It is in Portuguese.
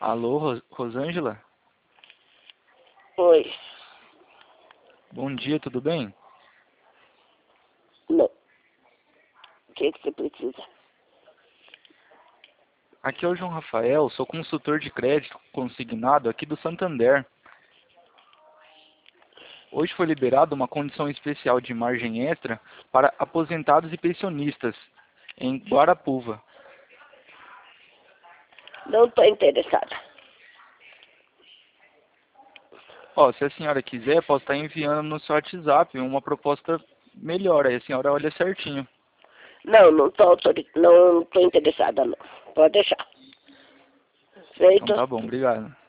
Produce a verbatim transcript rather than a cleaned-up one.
Alô, Ros Rosângela? Oi. Bom dia, tudo bem? Não. O que que você precisa? Aqui é o João Rafael, sou consultor de crédito consignado aqui do Santander. Hoje foi liberada uma condição especial de margem extra para aposentados e pensionistas em Guarapuva. Não estou interessada. Ó, se a senhora quiser, posso estar enviando no seu WhatsApp uma proposta melhor, aí a senhora olha certinho. Não, não estou autori... não estou interessada, não. Pode deixar. Então Feito? tá bom, obrigado.